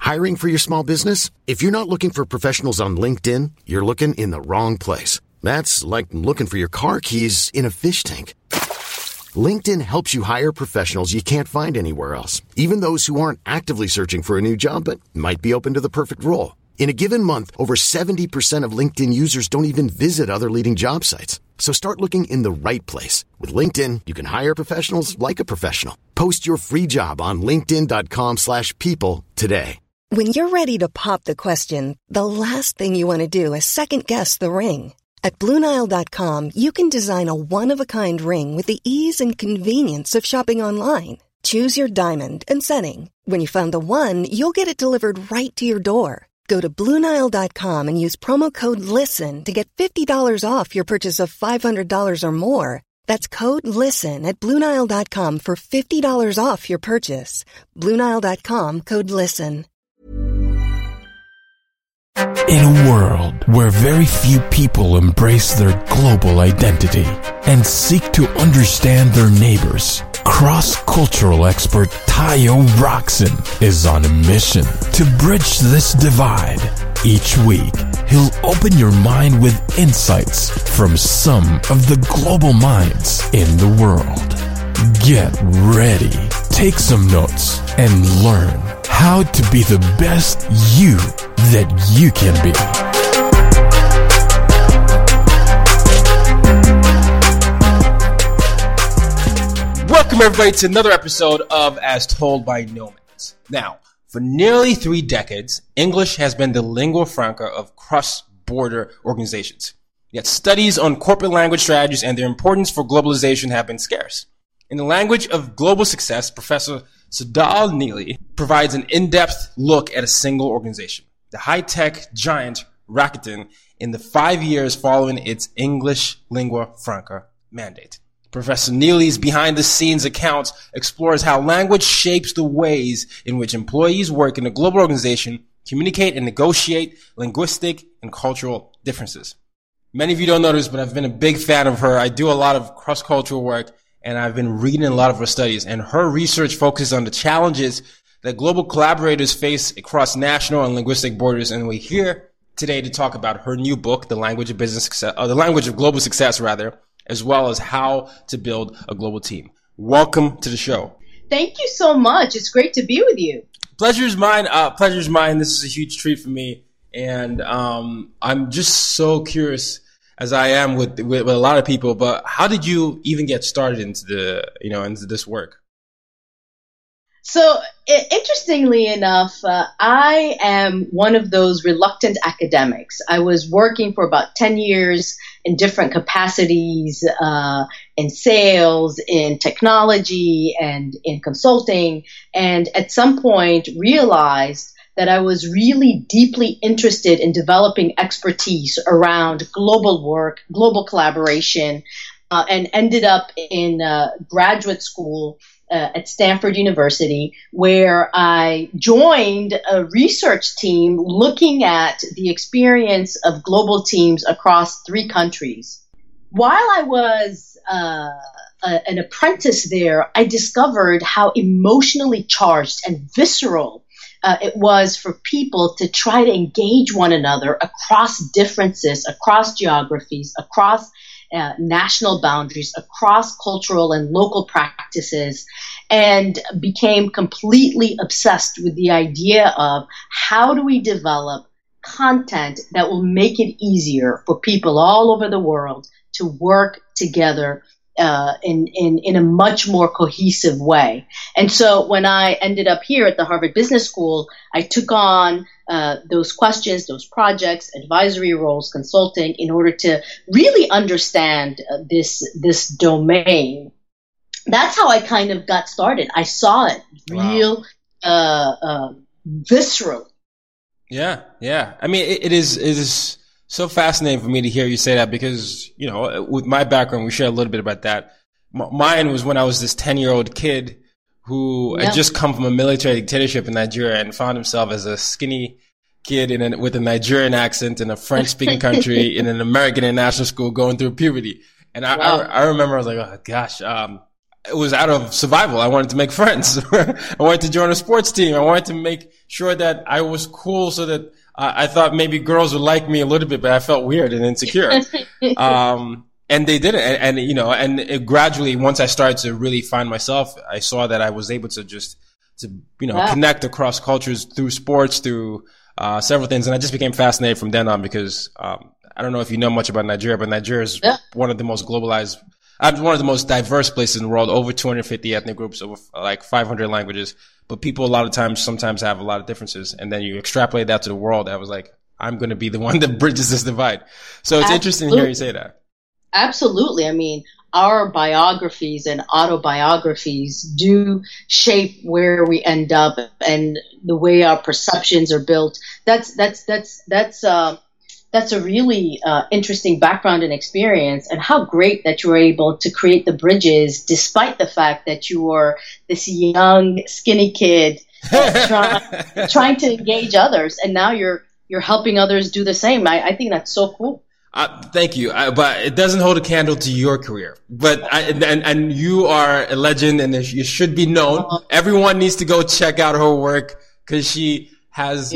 Hiring for your small business? If you're not looking for professionals on LinkedIn, you're looking in the wrong place. That's like looking for your car keys in a fish tank. LinkedIn helps you hire professionals you can't find anywhere else, even those who aren't actively searching for a new job but might be open to the perfect role. In a given month, over 70% of LinkedIn users don't even visit other leading job sites. So start looking in the right place. With LinkedIn, you can hire professionals like a professional. Post your free job on linkedin.com/people today. When you're ready to pop the question, the last thing you want to do is second-guess the ring. At BlueNile.com, you can design a one-of-a-kind ring with the ease and convenience of shopping online. Choose your diamond and setting. When you find the one, you'll get it delivered right to your door. Go to BlueNile.com and use promo code LISTEN to get $50 off your purchase of $500 or more. That's code LISTEN at BlueNile.com for $50 off your purchase. BlueNile.com, code LISTEN. In a world where very few people embrace their global identity and seek to understand their neighbors, cross-cultural expert Tayo Roxon is on a mission to bridge this divide. Each week, he'll open your mind with insights from some of the global minds in the world. Get ready, take some notes, and learn how to be the best you that you can be. Welcome everybody to another episode of As Told by Nomads. Now, for nearly 3 decades, English has been the lingua franca of cross-border organizations. Yet studies on corporate language strategies and their importance for globalization have been scarce. In the language of global success, Professor Sudhal Neely provides an in-depth look at a single organization, the high-tech giant Rakuten, in the 5 years following its English lingua franca mandate. Professor Neely's behind-the-scenes account explores how language shapes the ways in which employees work in a global organization, communicate and negotiate linguistic and cultural differences. Many of you don't know this, but I've been a big fan of her. I do a lot of cross-cultural work, and I've been reading a lot of her studies, and her research focuses on the challenges that global collaborators face across national and linguistic borders. And we're here today to talk about her new book, The Language of Business Success, The Language of Global Success, rather, as well as how to build a global team. Welcome to the show. Thank you so much. It's great to be with you. Pleasure's mine. Pleasure's mine. This is a huge treat for me, and I'm just so curious, as I am with a lot of people. But how did you even get started into this work? So, interestingly enough, I am one of those reluctant academics. I was working for about 10 years in different capacities, in sales, in technology, and in consulting, and at some point realized that I was really deeply interested in developing expertise around global work, global collaboration, and ended up in graduate school at Stanford University, where I joined a research team looking at the experience of global teams across 3 countries. While I was an apprentice there, I discovered how emotionally charged and visceral it was for people to try to engage one another across differences, across geographies, across national boundaries, across cultural and local practices, and became completely obsessed with the idea of how do we develop content that will make it easier for people all over the world to work together in a much more cohesive way. And so when I ended up here at the Harvard Business School, I took on those questions, those projects, advisory roles, consulting, in order to really understand this domain. That's how I kind of got started. I saw it real viscerally. Yeah. I mean, it is so fascinating for me to hear you say that because, with my background, we share a little bit about that. Mine was when I was this 10-year-old kid who had just come from a military dictatorship in Nigeria and found himself as a skinny kid with a Nigerian accent in a French-speaking country in an American international school going through puberty. And I remember I was like, oh gosh, it was out of survival. I wanted to make friends. I wanted to join a sports team. I wanted to make sure that I was cool so that I thought maybe girls would like me a little bit, but I felt weird and insecure. And they didn't. And it gradually, once I started to really find myself, I saw that I was able to connect across cultures through sports, through several things. And I just became fascinated from then on because I don't know if you know much about Nigeria, but Nigeria is one of the most globalized, one of the most diverse places in the world, over 250 ethnic groups, over like 500 languages. But people sometimes have a lot of differences. And then you extrapolate that to the world. I was like, I'm going to be the one that bridges this divide. So it's interesting to hear you say that. Absolutely. I mean, our biographies and autobiographies do shape where we end up and the way our perceptions are built. That's a really interesting background and experience, and how great that you were able to create the bridges despite the fact that you were this young, skinny kid trying to engage others, and now you're helping others do the same. I think that's so cool. Thank you. But it doesn't hold a candle to your career. But and you are a legend, and you should be known. Everyone needs to go check out her work because she has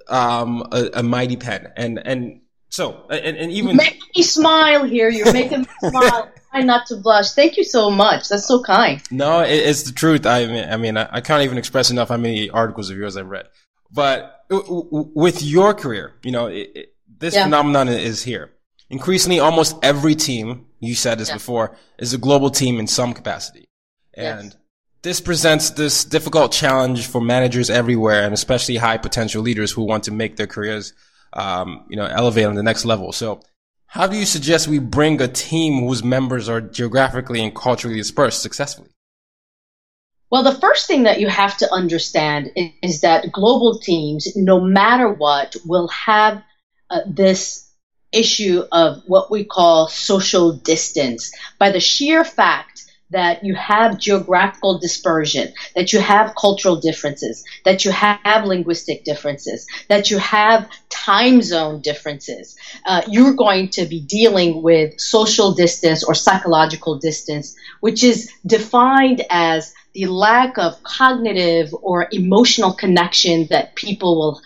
a mighty pen, and even you make me smile here. You're making me smile. Try not to blush. Thank you so much. That's so kind. No, it's the truth. I mean, I can't even express enough how many articles of yours I've read. But with your career, this phenomenon is here. Increasingly, almost every team, you said this before, is a global team in some capacity. And this presents this difficult challenge for managers everywhere, and especially high potential leaders who want to make their careers, elevate on the next level. So how do you suggest we bring a team whose members are geographically and culturally dispersed successfully? Well, the first thing that you have to understand is that global teams, no matter what, will have this issue of what we call social distance by the sheer fact that you have geographical dispersion, that you have cultural differences, that you have linguistic differences, that you have time zone differences. You're going to be dealing with social distance or psychological distance, which is defined as the lack of cognitive or emotional connection that people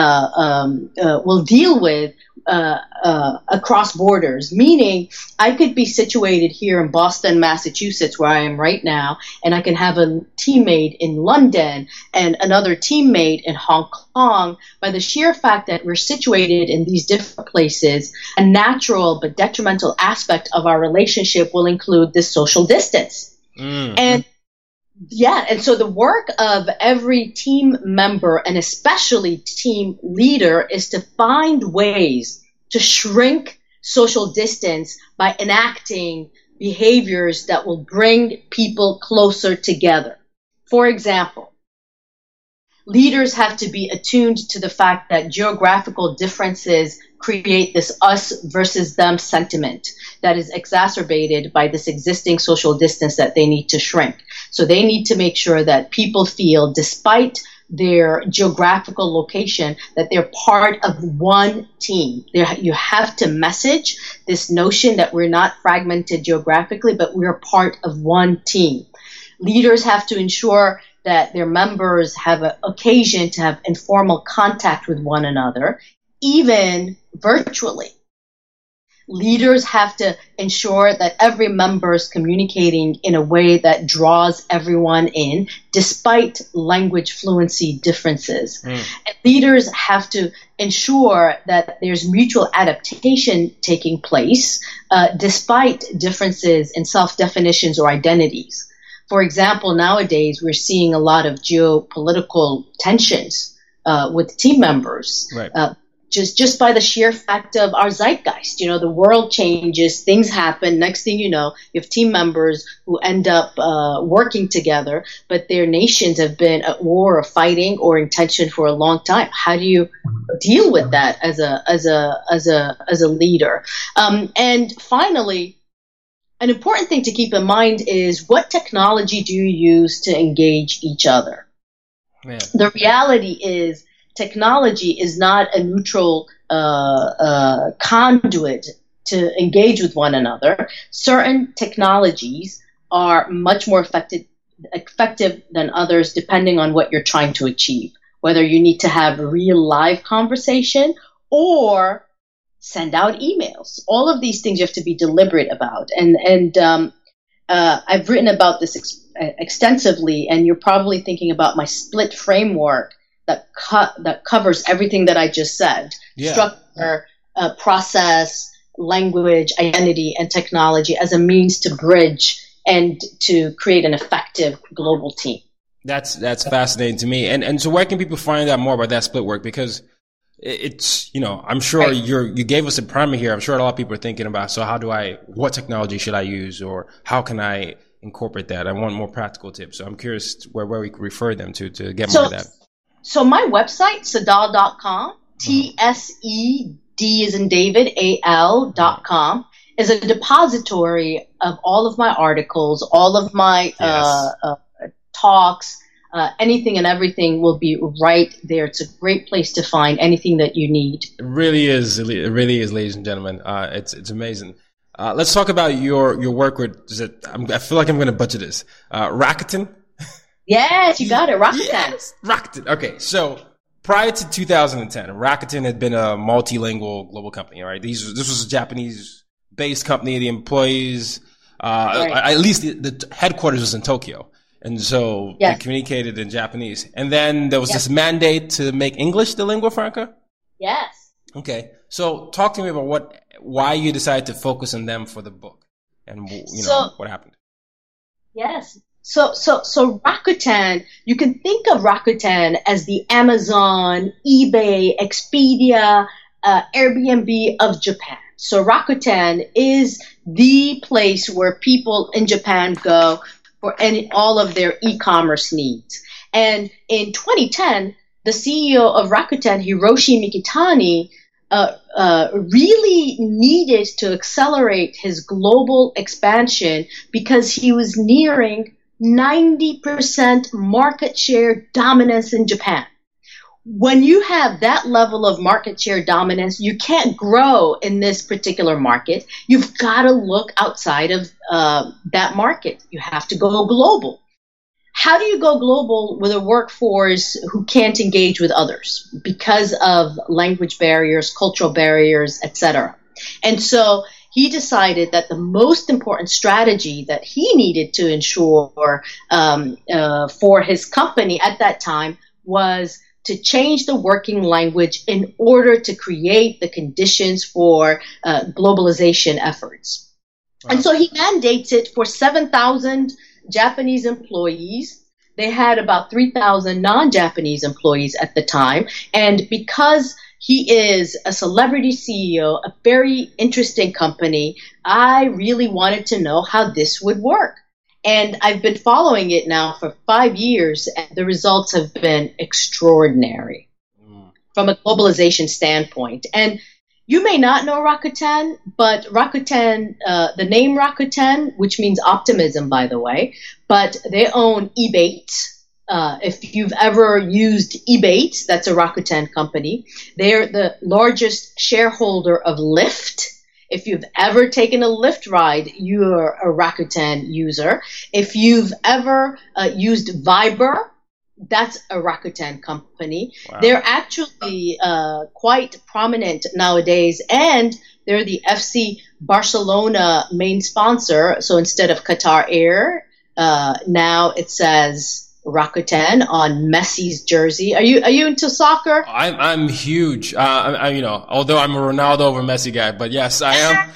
will deal with across borders, meaning I could be situated here in Boston, Massachusetts, where I am right now, and I can have a teammate in London and another teammate in Hong Kong. By the sheer fact that we're situated in these different places, a natural but detrimental aspect of our relationship will include this social distance. And so the work of every team member, and especially team leader, is to find ways to shrink social distance by enacting behaviors that will bring people closer together. For example, leaders have to be attuned to the fact that geographical differences create this us versus them sentiment that is exacerbated by this existing social distance that they need to shrink. So they need to make sure that people feel, despite their geographical location, that they're part of one team. You have to message this notion that we're not fragmented geographically, but we're part of one team. Leaders have to ensure that their members have an occasion to have informal contact with one another, even virtually. Leaders have to ensure that every member is communicating in a way that draws everyone in, despite language fluency differences. And leaders have to ensure that there's mutual adaptation taking place, despite differences in self-definitions or identities. For example, nowadays we're seeing a lot of geopolitical tensions with team members. Right. Just by the sheer fact of our zeitgeist. The world changes, things happen. Next thing you know, you have team members who end up working together, but their nations have been at war or fighting or in tension for a long time. How do you deal with that as a leader? And finally, an important thing to keep in mind is, what technology do you use to engage each other? Man. The reality is, technology is not a neutral conduit to engage with one another. Certain technologies are much more effective than others depending on what you're trying to achieve, whether you need to have real live conversation or send out emails. All of these things you have to be deliberate about. And I've written about this extensively, and you're probably thinking about my split framework that covers everything that I just said. Yeah. Structure, process, language, identity, and technology as a means to bridge and to create an effective global team. That's fascinating to me. And so where can people find out more about that split work? Because it's, I'm sure you gave us a primer here. I'm sure a lot of people are thinking about, so what technology should I use, or how can I incorporate that? I want more practical tips. So I'm curious where we can refer them to get more of that. So my website, tsedal.com, TSED as in David, AL.com, is a depository of all of my articles, all of my talks, anything and everything will be right there. It's a great place to find anything that you need. It really is, ladies and gentlemen. It's amazing. Let's talk about your work with, I feel like I'm going to butcher this. Rakuten? Yes, you got it. Rakuten. Yes, Rakuten. Okay, so prior to 2010, Rakuten had been a multilingual global company, right? This was a Japanese-based company. The employees, at least the headquarters was in Tokyo. And so they communicated in Japanese. And then there was this mandate to make English the lingua franca? Yes. Okay. So talk to me about why you decided to focus on them for the book and, what happened. Yes. So Rakuten, you can think of Rakuten as the Amazon, eBay, Expedia, Airbnb of Japan. So Rakuten is the place where people in Japan go for all of their e-commerce needs. And in 2010, the CEO of Rakuten, Hiroshi Mikitani, really needed to accelerate his global expansion because he was nearing 90% market share dominance in Japan. When you have that level of market share dominance, you can't grow in this particular market. You've got to look outside of that market. You have to go global. How do you go global with a workforce who can't engage with others because of language barriers, cultural barriers, etc.? And so he decided that the most important strategy that he needed to ensure for his company at that time was to change the working language in order to create the conditions for globalization efforts. Wow. And so he mandates it for 7,000 Japanese employees. They had about 3,000 non-Japanese employees at the time. And because he is a celebrity CEO, a very interesting company, I really wanted to know how this would work. And I've been following it now for 5 years, and the results have been extraordinary from a globalization standpoint. And you may not know Rakuten, but Rakuten, the name Rakuten, which means optimism, by the way, but they own Ebate. If you've ever used Ebate, that's a Rakuten company. They're the largest shareholder of Lyft. If you've ever taken a Lyft ride, you're a Rakuten user. If you've ever used Viber, that's a Rakuten company. Wow. They're actually quite prominent nowadays, and they're the FC Barcelona main sponsor. So instead of Qatar Air, now it says Rakuten on Messi's jersey. Are you into soccer? I'm huge. Although I'm a Ronaldo over Messi guy, but yes, I am.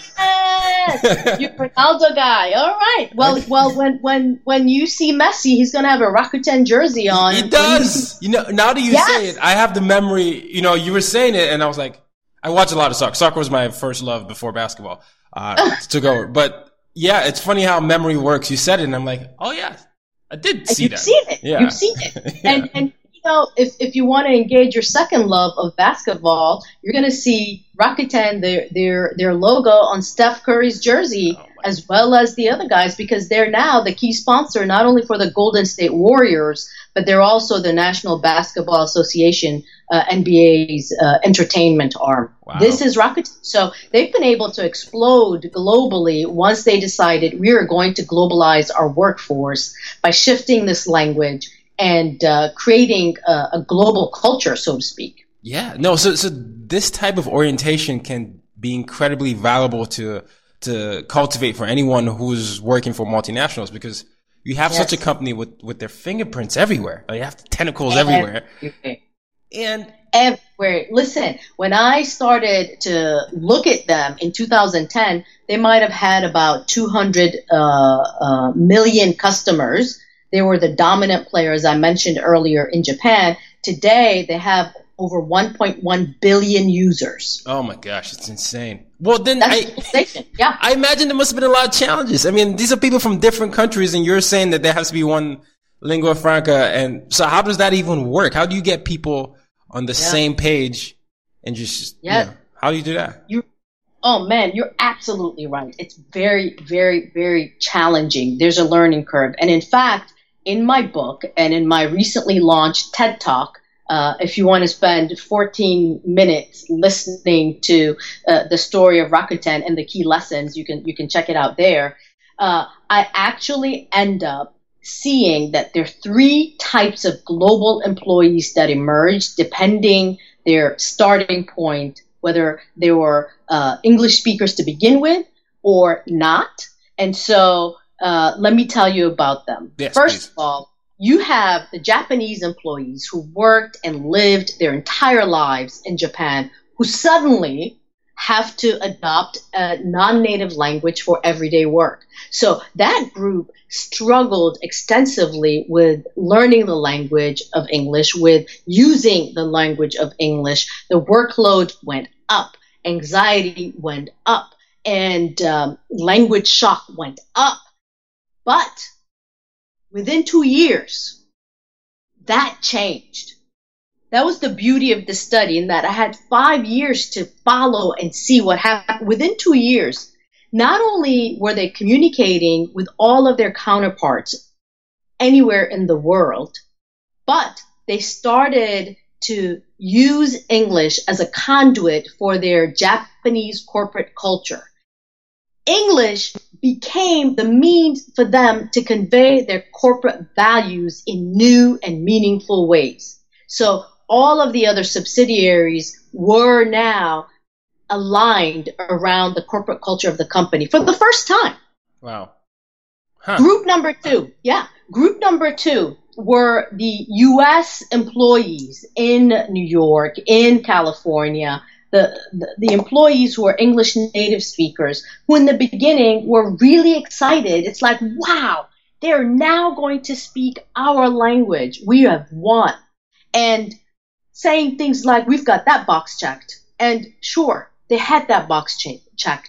Yes, you're a Ronaldo guy. All right. Well, when you see Messi, he's gonna have a Rakuten jersey on. He does. Now that you say it, I have the memory. You were saying it, and I was like, I watch a lot of soccer. Soccer was my first love before basketball took over. But yeah, it's funny how memory works. You said it, and I'm like, oh yeah. I did see that. You've seen it. Yeah. You've seen it. Yeah. And if you want to engage your second love of basketball, you're going to see Rakuten, their logo on Steph Curry's jersey, as well as the other guys, because they're now the key sponsor not only for the Golden State Warriors, but they're also the National Basketball Association, NBA's entertainment arm. Wow. This is Rakuten. So they've been able to explode globally once they decided we are going to globalize our workforce by shifting this language and creating a global culture, so to speak. Yeah, no. So this type of orientation can be incredibly valuable to cultivate for anyone who's working for multinationals, because you have such a company with their fingerprints everywhere. You have tentacles everywhere. And everywhere. Listen, when I started to look at them in 2010, they might have had about 200 million customers. They were the dominant player, as I mentioned earlier, in Japan. Today, they have over 1.1 billion users. Oh my gosh, it's insane. Well, then I imagine there must have been a lot of challenges. I mean, these are people from different countries, and you're saying that there has to be one lingua franca. And so how does that even work? How do you get people on the same page and just, how do you do that? Oh man, you're absolutely right. It's very, very, very challenging. There's a learning curve. And in fact, in my book and in my recently launched TED Talk, if you want to spend 14 minutes listening to the story of Rakuten and the key lessons, you can check it out there. I actually end up seeing that there are three types of global employees that emerge depending their starting point, whether they were English speakers to begin with or not. And so let me tell you about them. Yes, First please. of all, you have the Japanese employees who worked and lived their entire lives in Japan, who suddenly have to adopt a non-native language for everyday work. So that group struggled extensively with learning the language of English, with using the language of English. The workload went up, anxiety went up, and language shock went up. But within 2 years, that changed. That was the beauty of the study, in that I had 5 years to follow and see what happened. Within 2 years, not only were they communicating with all of their counterparts anywhere in the world, but they started to use English as a conduit for their Japanese corporate culture. English became the means for them to convey their corporate values in new and meaningful ways. So all of the other subsidiaries were now aligned around the corporate culture of the company for the first time. Wow. Huh. Group number two were the U.S. employees in New York, in California, the employees who are English native speakers, who in the beginning were really excited. It's like, wow, they're now going to speak our language. We have won. And saying things like, we've got that box checked. And sure, they had that box checked.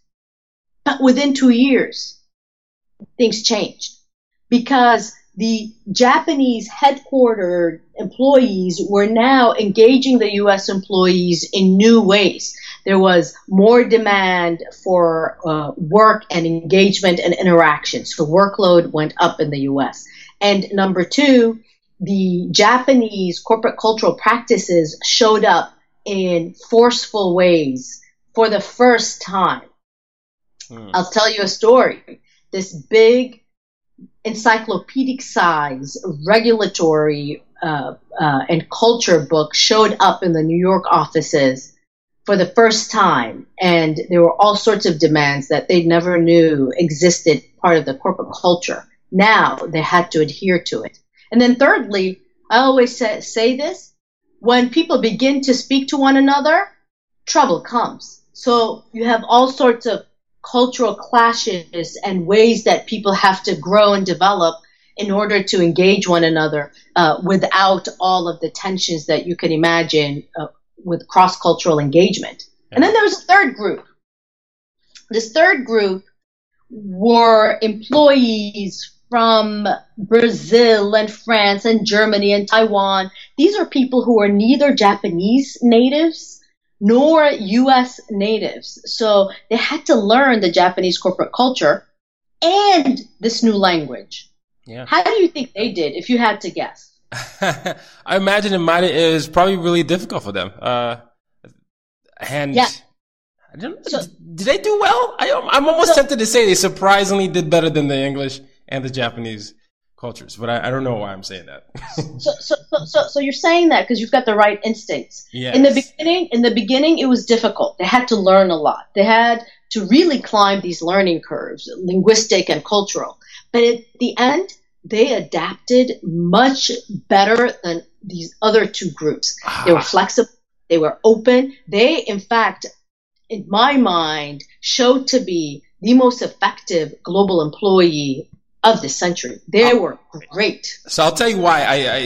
But within 2 years, things changed, because the Japanese headquartered employees were now engaging the U.S. employees in new ways. There was more demand for work and engagement and interaction. So workload went up in the U.S. And number two, the Japanese corporate cultural practices showed up in forceful ways for the first time. I'll tell you a story. This big encyclopedic size regulatory and culture book showed up in the New York offices for the first time, and there were all sorts of demands that they never knew existed part of the corporate culture. Now they had to adhere to it. And then thirdly, I always say this, when people begin to speak to one another, trouble comes. So you have all sorts of cultural clashes and ways that people have to grow and develop in order to engage one another without all of the tensions that you can imagine with cross-cultural engagement. And then there was a third group. This third group were employees from Brazil and France and Germany and Taiwan. These are people who are neither Japanese natives nor U.S. natives. So they had to learn the Japanese corporate culture and this new language. Yeah. How do you think they did, if you had to guess? I imagine it is probably really difficult for them. And Yeah. I don't know, did they do well? I'm almost tempted to say they surprisingly did better than the English and the Japanese cultures, but I don't know why I'm saying that. So you're saying that because you've got the right instincts. Yes. In the beginning, it was difficult. They had to learn a lot. They had to really climb these learning curves, linguistic and cultural. But at the end, they adapted much better than these other two groups. They were flexible. They were open. They, in fact, in my mind, showed to be the most effective global employee of the century. They were great. So I'll tell you why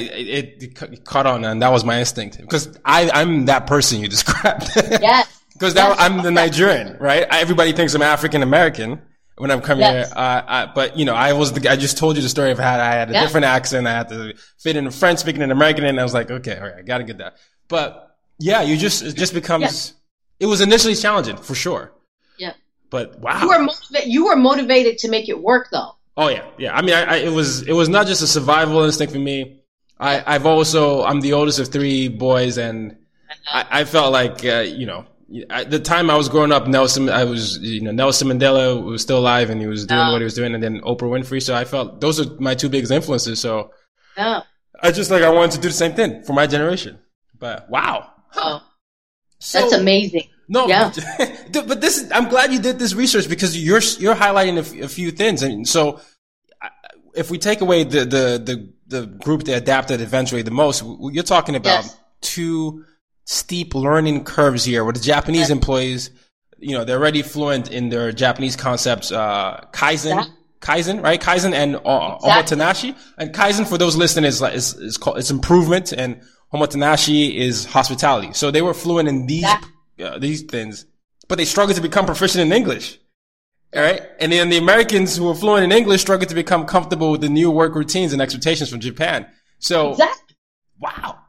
it caught on, and that was my instinct, because I'm that person you described. Yes. Because I'm the Nigerian, right? Everybody thinks I'm African American when I'm coming here. But you know, I just told you the story of how I had a different accent. I had to fit in French speaking and American, and I was like, okay, all right, I got to get that. But yeah, it just becomes. It was initially challenging for sure. Yeah. But wow. You were motivated to make it work, though. Oh yeah. I mean, it was not just a survival instinct for me. I'm the oldest of three boys, and I felt like, at the time I was growing up, Nelson Mandela was still alive and he was doing what he was doing, and then Oprah Winfrey. So I felt those are my two biggest influences. So I wanted to do the same thing for my generation. But wow. Huh. So, that's amazing. No, but I'm glad you did this research, because you're highlighting a few things. And so if we take away the group that adapted eventually the most, you're talking about two steep learning curves here, where the Japanese employees, they're already fluent in their Japanese concepts, Kaizen, right? Kaizen and Omotenashi. And Kaizen, for those listening, is called, it's improvement, and Omotenashi is hospitality. So they were fluent in these things, but they struggled to become proficient in English. All right. And then the Americans who were fluent in English struggled to become comfortable with the new work routines and expectations from Japan. So, wow.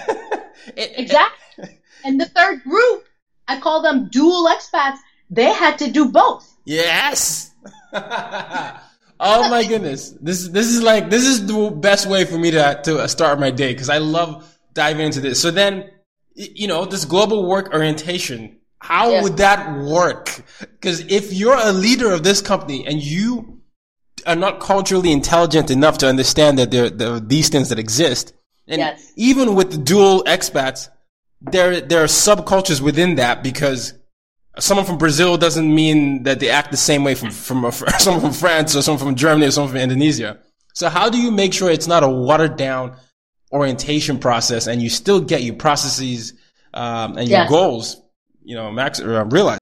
Exactly. And the third group, I call them dual expats. They had to do both. Yes. Oh my goodness. This is the best way for me to start my day, because I love diving into this. So then, this global work orientation, how would that work? Because if you're a leader of this company and you are not culturally intelligent enough to understand that there are these things that exist, and even with the dual expats, there are subcultures within that, because someone from Brazil doesn't mean that they act the same way from someone from France or someone from Germany or someone from Indonesia. So how do you make sure it's not a watered down orientation process, and you still get your processes and your goals, realized?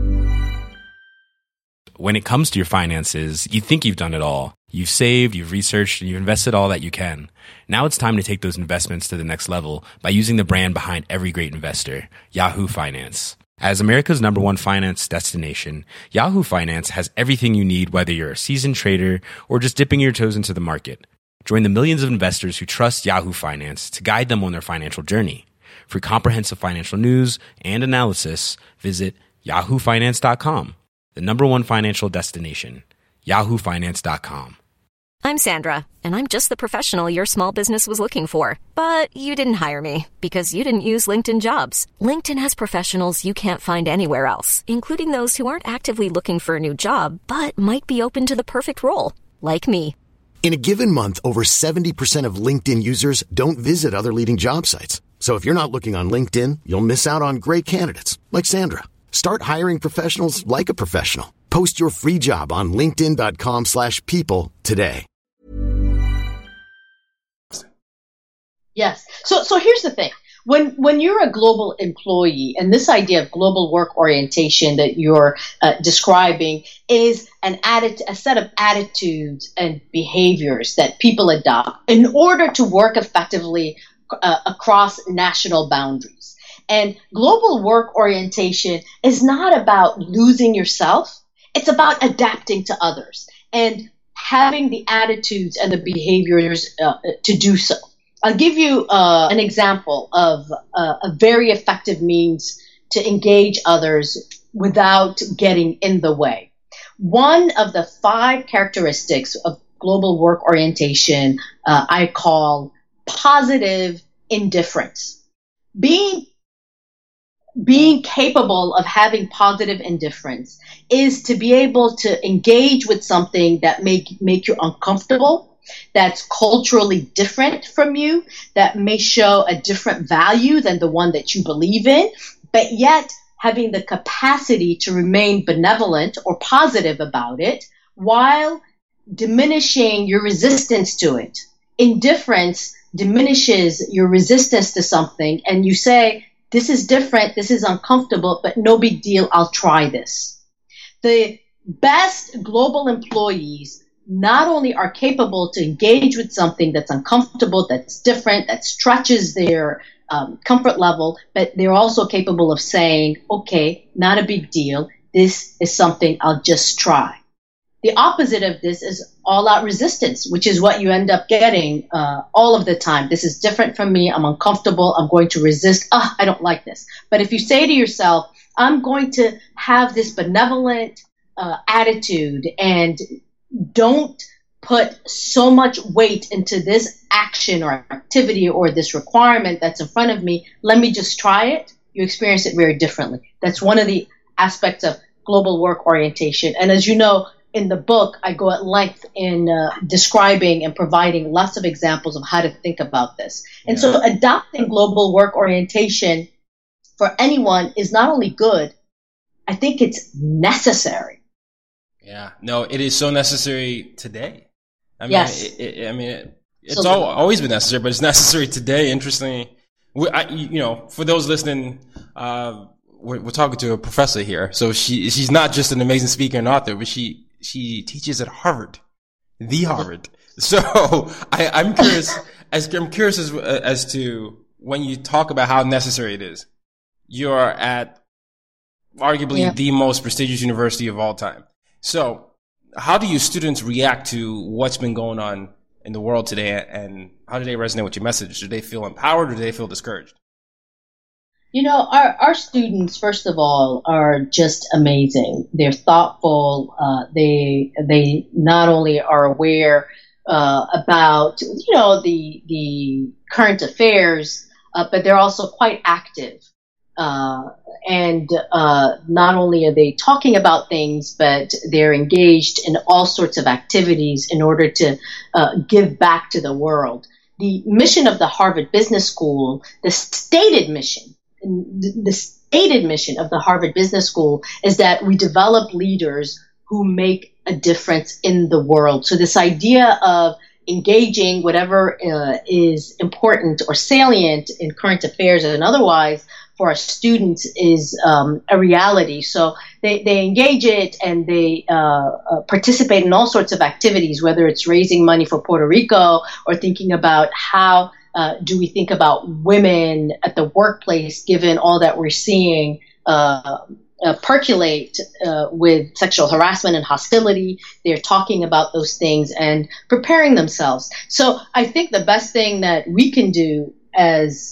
When it comes to your finances, you think you've done it all. You've saved, you've researched, and you've invested all that you can. Now it's time to take those investments to the next level by using the brand behind every great investor, Yahoo Finance. As America's #1 finance destination, Yahoo Finance has everything you need, whether you're a seasoned trader or just dipping your toes into the market. Join the millions of investors who trust Yahoo Finance to guide them on their financial journey. For comprehensive financial news and analysis, visit yahoofinance.com, the #1 financial destination, yahoofinance.com. I'm Sandra, and I'm just the professional your small business was looking for. But you didn't hire me because you didn't use LinkedIn Jobs. LinkedIn has professionals you can't find anywhere else, including those who aren't actively looking for a new job, but might be open to the perfect role, like me. In a given month, over 70% of LinkedIn users don't visit other leading job sites. So if you're not looking on LinkedIn, you'll miss out on great candidates like Sandra. Start hiring professionals like a professional. Post your free job on linkedin.com/people today. Yes. So here's the thing. When you're a global employee, and this idea of global work orientation that you're describing is a set of attitudes and behaviors that people adopt in order to work effectively across national boundaries. And global work orientation is not about losing yourself. It's about adapting to others and having the attitudes and the behaviors to do so. I'll give you an example of a very effective means to engage others without getting in the way. One of the 5 characteristics of global work orientation I call positive indifference. Being capable of having positive indifference is to be able to engage with something that make you uncomfortable, that's culturally different from you, that may show a different value than the one that you believe in, but yet having the capacity to remain benevolent or positive about it while diminishing your resistance to it. Indifference diminishes your resistance to something, and you say, this is different, this is uncomfortable, but no big deal, I'll try this. The best global employees not only are capable to engage with something that's uncomfortable, that's different, that stretches their comfort level, but they're also capable of saying, okay, not a big deal, this is something I'll just try. The opposite of this is all-out resistance, which is what you end up getting all of the time. This is different from me. I'm uncomfortable. I'm going to resist. I don't like this. But if you say to yourself, I'm going to have this benevolent attitude and don't put so much weight into this action or activity or this requirement that's in front of me, let me just try it, you experience it very differently. That's one of the aspects of global work orientation. And as you know, in the book, I go at length in describing and providing lots of examples of how to think about this. And so adopting global work orientation for anyone is not only good, I think it's necessary. Yeah, no, it is so necessary today. I mean, yes. It's always been necessary, but it's necessary today. Interestingly, for those listening, we're talking to a professor here. So she's not just an amazing speaker and author, but she teaches at Harvard, the Harvard. So I'm curious as to when you talk about how necessary it is. You're at arguably the most prestigious university of all time. So how do your students react to what's been going on in the world today, and how do they resonate with your message? Do they feel empowered or do they feel discouraged? You know, our students, first of all, are just amazing. They're thoughtful. They not only are aware about, the current affairs, but they're also quite active. And not only are they talking about things, but they're engaged in all sorts of activities in order to give back to the world. The mission of the Harvard Business School, the stated mission of the Harvard Business School is that we develop leaders who make a difference in the world. So this idea of engaging whatever is important or salient in current affairs and otherwise for our students is a reality. So they engage it and they participate in all sorts of activities, whether it's raising money for Puerto Rico or thinking about how do we think about women at the workplace, given all that we're seeing percolate with sexual harassment and hostility. They're talking about those things and preparing themselves. So I think the best thing that we can do as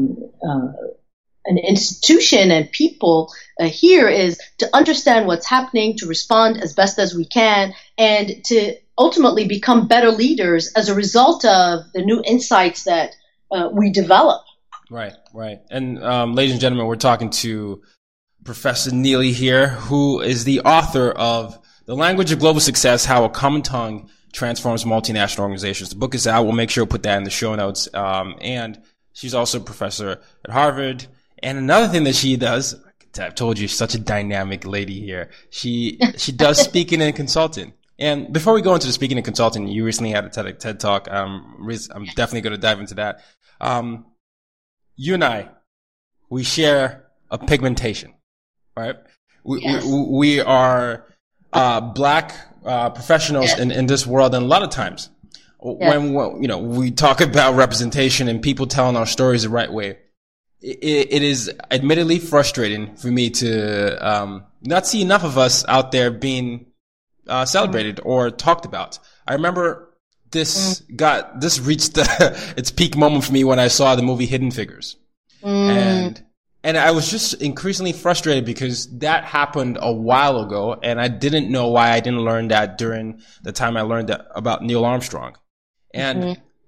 an institution and people here is to understand what's happening, to respond as best as we can, and to ultimately become better leaders as a result of the new insights that we develop. Right. And ladies and gentlemen, we're talking to Professor Neely here, who is the author of The Language of Global Success, How a Common Tongue Transforms Multinational Organizations. The book is out. We'll make sure we'll put that in the show notes. And she's also a professor at Harvard. And another thing that she does, I've told you, she's such a dynamic lady here. She does speaking and consulting. And before we go into the speaking and consulting, you recently had a TED Talk. I'm definitely going to dive into that. You and I, we share a pigmentation, right? We are black professionals in this world, and a lot of times when we talk about representation and people telling our stories the right way, it is admittedly frustrating for me to not see enough of us out there being celebrated or talked about. I remember this reached its peak moment for me when I saw the movie Hidden Figures. And I was just increasingly frustrated because that happened a while ago, and I didn't know why I didn't learn that during the time I learned about Neil Armstrong. And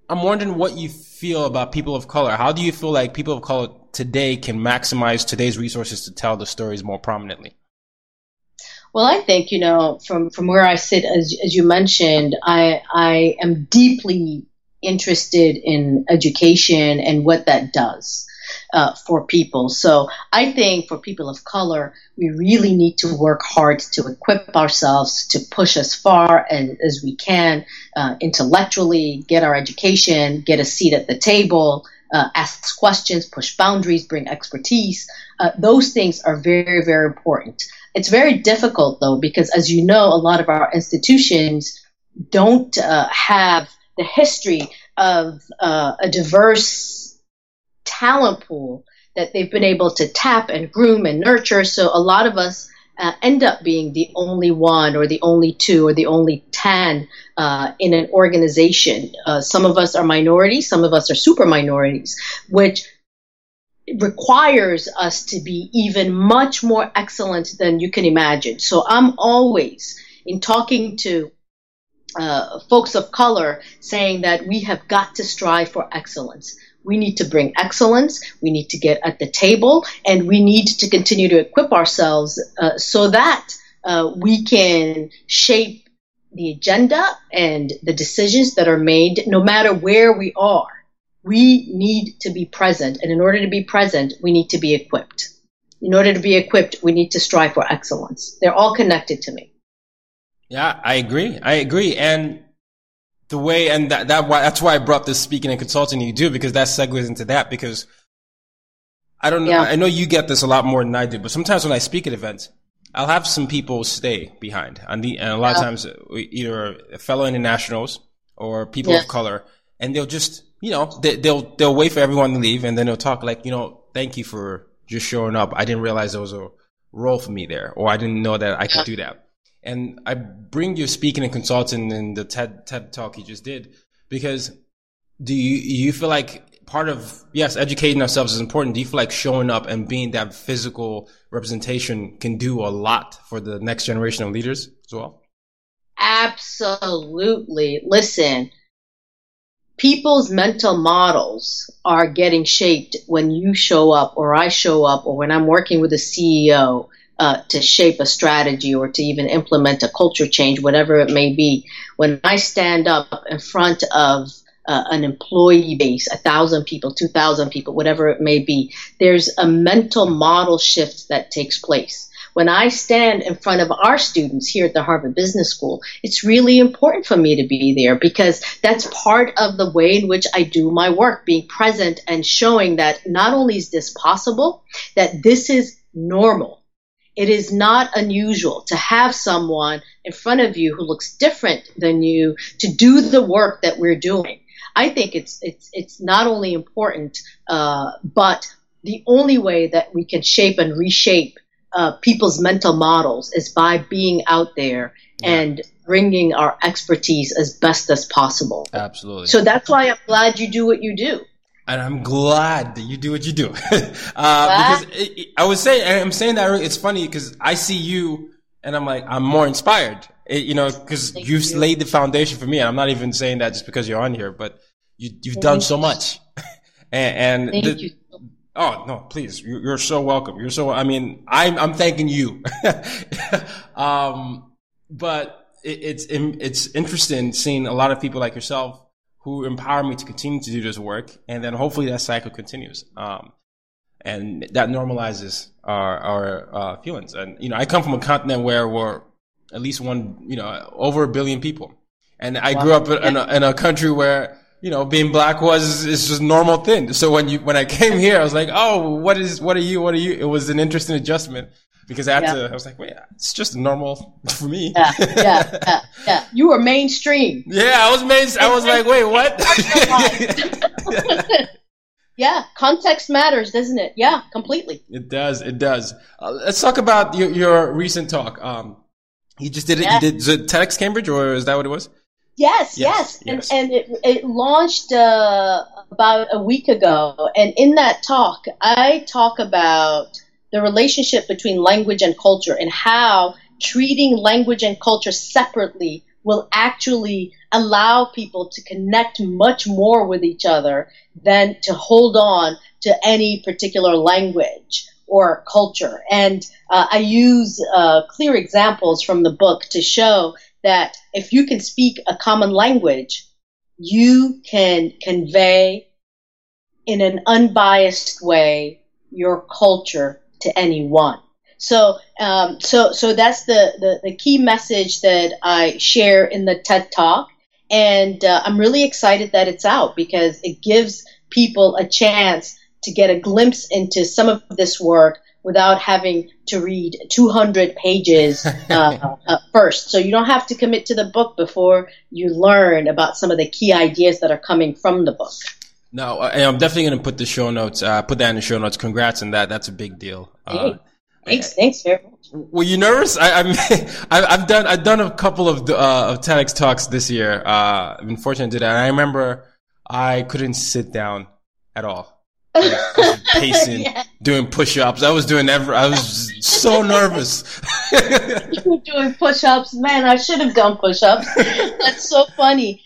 I'm wondering what you feel about people of color. How do you feel like people of color today can maximize today's resources to tell the stories more prominently? Well, I think, from where I sit, as you mentioned, I am deeply interested in education and what that does for people. So I think for people of color, we really need to work hard to equip ourselves to push as far as we can intellectually, get our education, get a seat at the table, ask questions, push boundaries, bring expertise. Those things are very, very important. It's very difficult, though, because, as you know, a lot of our institutions don't have the history of a diverse talent pool that they've been able to tap and groom and nurture. So a lot of us end up being the only one or the only two or the only 10 in an organization. Some of us are minorities, some of us are super minorities, which requires us to be even much more excellent than you can imagine. So I'm always, in talking to folks of color, saying that we have got to strive for excellence. We need to bring excellence, we need to get at the table, and we need to continue to equip ourselves so that we can shape the agenda and the decisions that are made no matter where we are. We need to be present, and in order to be present, we need to be equipped. In order to be equipped, we need to strive for excellence. They're all connected to me. Yeah, I agree. And the way, and that's why I brought this speaking and consulting you do, because that segues into that, because I don't know, I know you get this a lot more than I do, but sometimes when I speak at events, I'll have some people stay behind. And a lot of times, either fellow internationals or people of color, and they'll just, they'll wait for everyone to leave, and then they'll talk like, thank you for just showing up. I didn't realize there was a role for me there, or I didn't know that I could do that. And I bring you speaking and consulting in the TED talk you just did, because do you feel like part of, yes, educating ourselves is important. Do you feel like showing up and being that physical representation can do a lot for the next generation of leaders as well? Absolutely. Listen, people's mental models are getting shaped when you show up, or I show up, or when I'm working with a CEO to shape a strategy or to even implement a culture change, whatever it may be. When I stand up in front of an employee base, 1,000 people, 2,000 people, whatever it may be, there's a mental model shift that takes place. When I stand in front of our students here at the Harvard Business School, it's really important for me to be there, because that's part of the way in which I do my work, being present and showing that not only is this possible, that this is normal. It is not unusual to have someone in front of you who looks different than you to do the work that we're doing. I think it's not only important, but the only way that we can shape and reshape people's mental models is by being out there and bringing our expertise as best as possible. Absolutely. So that's why I'm glad you do what you do. And I'm glad that you do what you do. Because I'm saying that it's funny because I see you and I'm like, I'm more inspired, because you've laid the foundation for me. And I'm not even saying that just because you're on here, but you've done so much. and Thank you. Oh, no, please. You're so welcome. I'm thanking you. But it's interesting seeing a lot of people like yourself who empower me to continue to do this work. And then hopefully that cycle continues. And that normalizes our feelings. And, I come from a continent where we're at least over 1 billion people. And I grew up in a country where, being black is just a normal thing. So when I came here, I was like, oh, what are you? It was an interesting adjustment because I was like, wait, it's just normal for me. Yeah. You were mainstream. Yeah, I was like, wait, what? Yeah, context matters, doesn't it? Yeah, completely. It does. Let's talk about your recent talk. You just did it. You did TEDx Cambridge, or is that what it was? Yes. And it launched about a week ago. And in that talk, I talk about the relationship between language and culture and how treating language and culture separately will actually allow people to connect much more with each other than to hold on to any particular language or culture. And I use clear examples from the book to show that if you can speak a common language, you can convey in an unbiased way your culture to anyone. So that's the key message that I share in the TED Talk. And I'm really excited that it's out because it gives people a chance to get a glimpse into some of this work without having to read 200 pages first. So you don't have to commit to the book before you learn about some of the key ideas that are coming from the book. No, I'm definitely going to put put that in the show notes. Congrats on that. That's a big deal. Thanks very much. Were you nervous? I've done a couple of TEDx talks this year. I've been fortunate to do that. And I remember I couldn't sit down at all. Just pacing, doing push-ups. I was so nervous. You were doing push-ups, man. I should have done push-ups. That's so funny.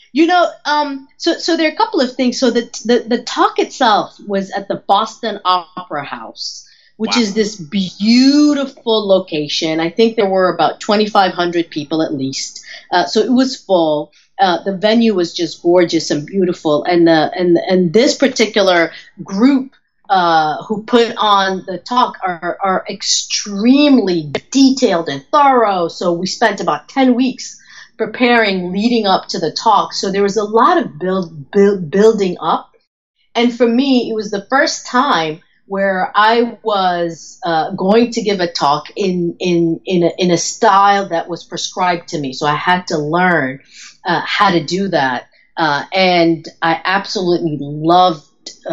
So there are a couple of things. So the talk itself was at the Boston Opera House, which is this beautiful location. I think there were about 2,500 people at least. So it was full. The venue was just gorgeous and beautiful. And this particular group who put on the talk are extremely detailed and thorough. So we spent about 10 weeks preparing leading up to the talk. So there was a lot of building up. And for me, it was the first time where I was going to give a talk in a style that was prescribed to me. So I had to learn how to do that. And I absolutely loved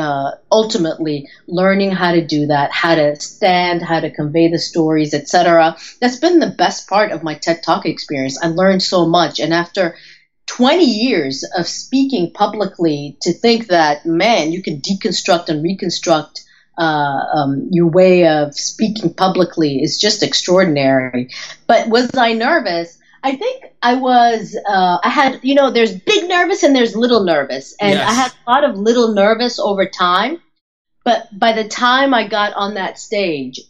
ultimately learning how to do that, how to stand, how to convey the stories, etc. That's been the best part of my TED Talk experience. I learned so much. And after 20 years of speaking publicly, to think that, man, you can deconstruct and reconstruct your way of speaking publicly is just extraordinary. But was I nervous? I think I was, I had, there's big nervous and there's little nervous. And yes. I had a lot of little nervous over time. But by the time I got on that stage,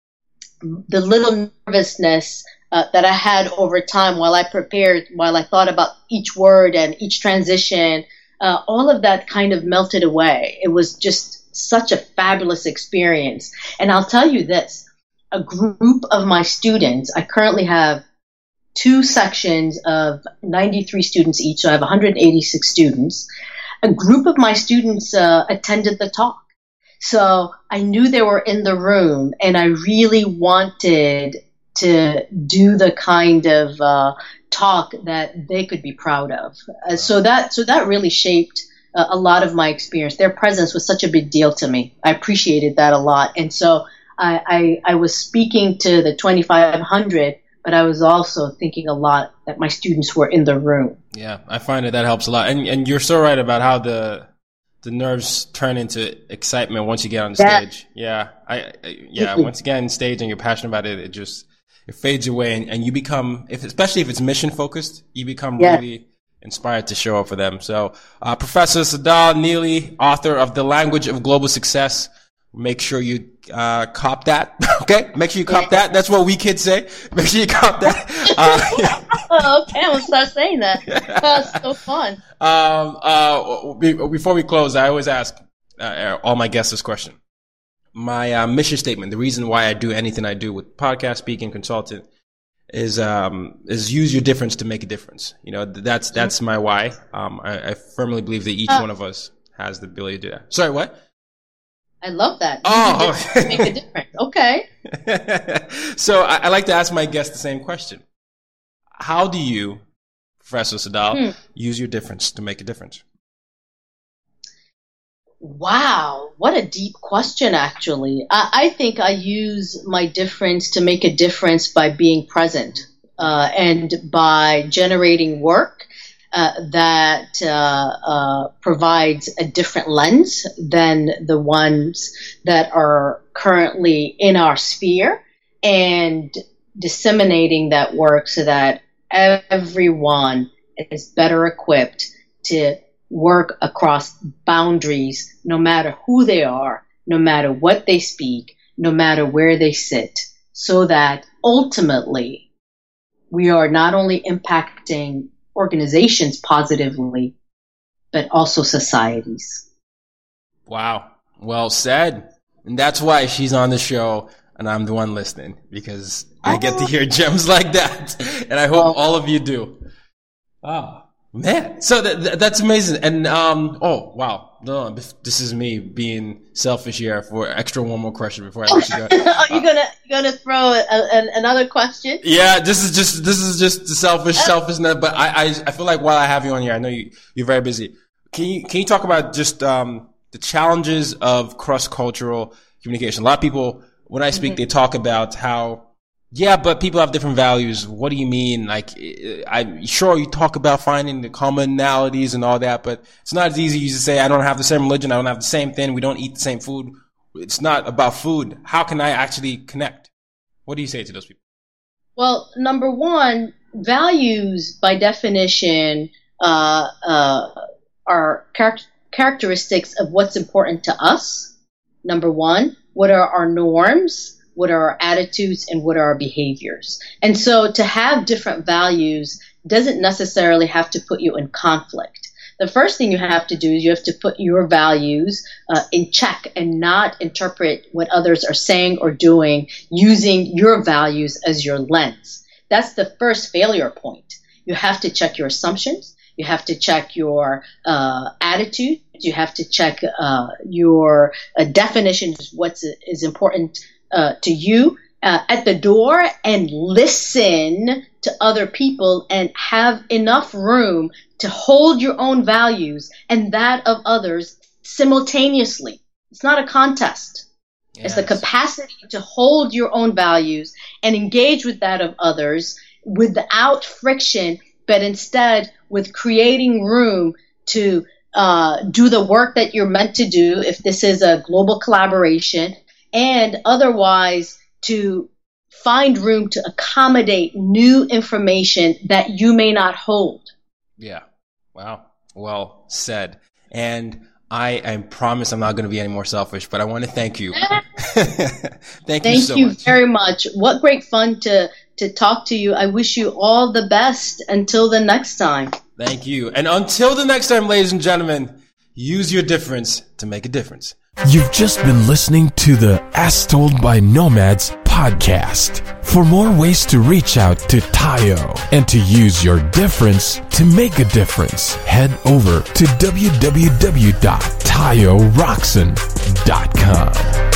the little nervousness that I had over time while I prepared, while I thought about each word and each transition, all of that kind of melted away. It was just such a fabulous experience. And I'll tell you this, a group of my students, I currently have 2 sections of 93 students each, so I have 186 students. A group of my students attended the talk. So I knew they were in the room, and I really wanted to do the kind of talk that they could be proud of. So that really shaped a lot of my experience. Their presence was such a big deal to me. I appreciated that a lot. And so I was speaking to the 2,500, but I was also thinking a lot that my students were in the room. Yeah, I find that helps a lot. And you're so right about how the nerves turn into excitement once you get on the stage. Yeah. Once you get on stage and you're passionate about it, it fades away and you become, especially if it's mission focused, you become really inspired to show up for them. So, Professor Tsedal Neely, author of The Language of Global Success. Make sure you cop that. Okay, make sure you cop that. That's what we kids say. Make sure you cop that. Okay, I'm gonna start saying that. That's so fun. Before we close, I always ask all my guests this question. My mission statement, the reason why I do anything I do with podcast, speaking, consultant, is use your difference to make a difference. That's my why. I firmly believe that each one of us has the ability to do that. Sorry, what? I love that. Make a difference. Okay. So I like to ask my guests the same question. How do you, Professor Tsedal, use your difference to make a difference? Wow, what a deep question, actually. I think I use my difference to make a difference by being present and by generating work that provides a different lens than the ones that are currently in our sphere, and disseminating that work so that everyone is better equipped to work across boundaries, no matter who they are, no matter what they speak, no matter where they sit, so that ultimately we are not only impacting organizations positively, but also societies. Wow. Well said. And that's why she's on the show and I'm the one listening, because I get to hear gems like that. And I hope all of you do. Oh, man. So that's amazing. And, oh, wow. No, this is me being selfish here for one more question before I let you go. You're gonna throw another question? Yeah, this is just the selfishness. But I feel like while I have you on here, I know you're very busy. Can you talk about just, the challenges of cross-cultural communication? A lot of people, when I speak, they talk about how, yeah, but people have different values. What do you mean? Like, I'm sure you talk about finding the commonalities and all that, but it's not as easy as to say, I don't have the same religion, I don't have the same thing, we don't eat the same food. It's not about food. How can I actually connect? What do you say to those people? Well, number one, values by definition are characteristics of what's important to us. Number one, what are our norms? What are our attitudes, and what are our behaviors? And so to have different values doesn't necessarily have to put you in conflict. The first thing you have to do is you have to put your values in check and not interpret what others are saying or doing using your values as your lens. That's the first failure point. You have to check your assumptions. You have to check your attitude. You have to check your definitions of what is important to you at the door, and listen to other people and have enough room to hold your own values and that of others simultaneously. It's not a contest. Yes. It's the capacity to hold your own values and engage with that of others without friction, but instead with creating room to do the work that you're meant to do if this is a global collaboration, and otherwise to find room to accommodate new information that you may not hold. Yeah. Wow. Well said. And I promise I'm not going to be any more selfish, but I want to thank you. Thank you so much. Thank you very much. What great fun to talk to you. I wish you all the best until the next time. Thank you. And until the next time, ladies and gentlemen, use your difference to make a difference. You've just been listening to the As Told by Nomads podcast. For more ways to reach out to Tayo and to use your difference to make a difference, head over to www.tayoroxen.com.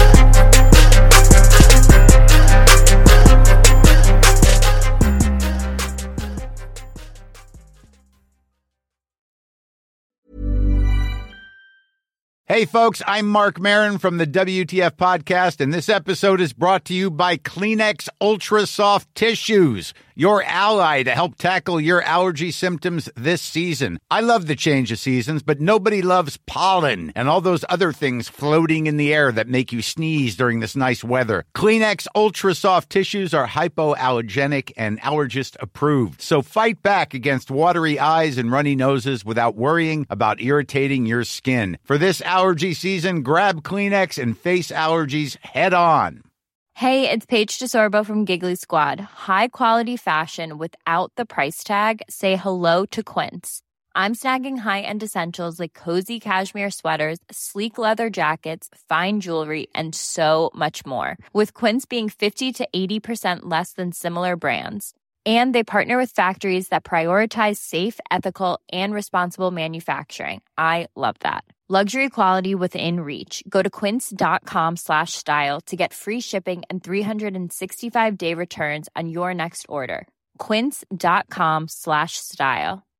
Hey, folks, I'm Mark Maron from the WTF Podcast, and this episode is brought to you by Kleenex Ultra Soft Tissues, your ally to help tackle your allergy symptoms this season. I love the change of seasons, but nobody loves pollen and all those other things floating in the air that make you sneeze during this nice weather. Kleenex Ultra Soft Tissues are hypoallergenic and allergist approved, so fight back against watery eyes and runny noses without worrying about irritating your skin. For this allergy season, grab Kleenex and face allergies head on. Hey, it's Paige DeSorbo from Giggly Squad. High quality fashion without the price tag. Say hello to Quince. I'm snagging high-end essentials like cozy cashmere sweaters, sleek leather jackets, fine jewelry, and so much more. With Quince being 50 to 80% less than similar brands. And they partner with factories that prioritize safe, ethical, and responsible manufacturing. I love that. Luxury quality within reach. Go to quince.com/style to get free shipping and 365-day returns on your next order. Quince.com/style.